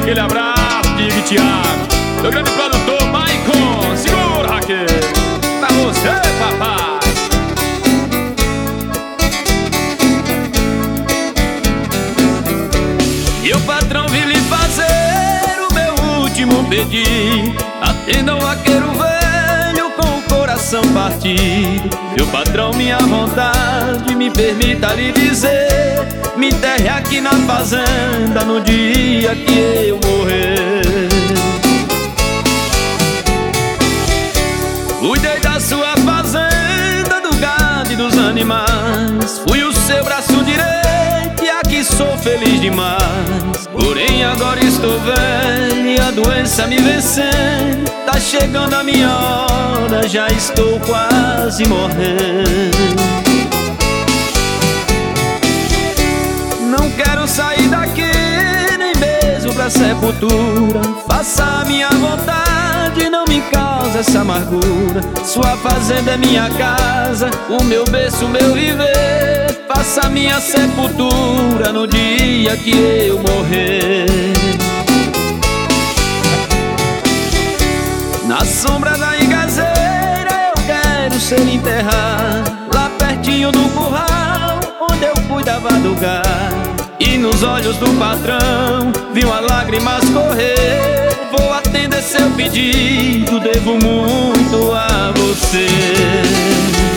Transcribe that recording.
aquele abraço, Diego e Thiago. Meu grande produtor, Maicon. Segura, Raquel. Pra você, papai. E o patrão veio lhe fazer o meu último pedido. Atenda o vaqueiro velho com o coração partido. Meu patrão, minha vontade, me permita lhe dizer: me enterre aqui na fazenda no dia que eu morrer. Cuidei da sua fazenda, do gado e dos animais. Fui o seu braço direito e aqui sou feliz demais. Porém agora estou velho e a doença me vencendo. Tá chegando a minha hora, já estou quase morrendo. Não quero sair daqui, nem mesmo pra sepultura. Faça a minha vontade, não me cause essa amargura. Sua fazenda é minha casa, o meu berço, o meu viver. Faça a minha sepultura no dia que eu morrer. Na sombra da igazeira eu quero ser enterrado, lá pertinho do curral onde eu cuidava do gado. E nos olhos do patrão vi uma lágrima correr. Vou atender seu pedido, devo muito a você.